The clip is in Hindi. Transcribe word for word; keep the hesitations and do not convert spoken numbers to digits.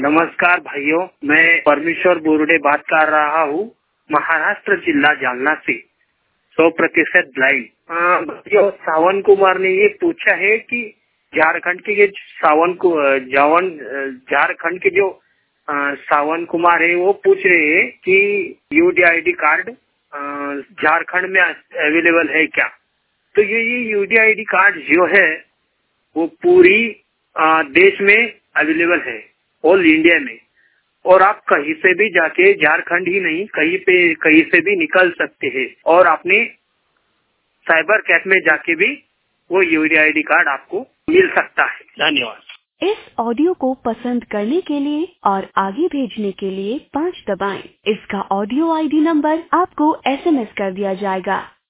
नमस्कार भाइयों, मैं परमेश्वर बोरुडे बात कर रहा हूँ, महाराष्ट्र जिला जालना से, सौ प्रतिशत ब्लाइंड। भाइयों, सावन कुमार ने ये पूछा है कि झारखंड के जो सावन को जावन झारखंड के जो आ, सावन कुमार है वो पूछ रहे हैं कि यूडीआईडी कार्ड झारखंड में अवेलेबल है क्या। तो ये ये यूडीआईडी कार्ड जो है वो पूरी आ, देश में अवेलेबल है, ऑल इंडिया में, और आप कहीं से भी जाके, झारखंड ही नहीं कहीं पे कहीं से भी निकल सकते हैं और अपने साइबर कैफ में जाके भी वो यूडीआईडी कार्ड आपको मिल सकता है। धन्यवाद। इस ऑडियो को पसंद करने के लिए और आगे भेजने के लिए पाँच दबाएं। इसका ऑडियो आईडी नंबर आपको एसएमएस कर दिया जाएगा।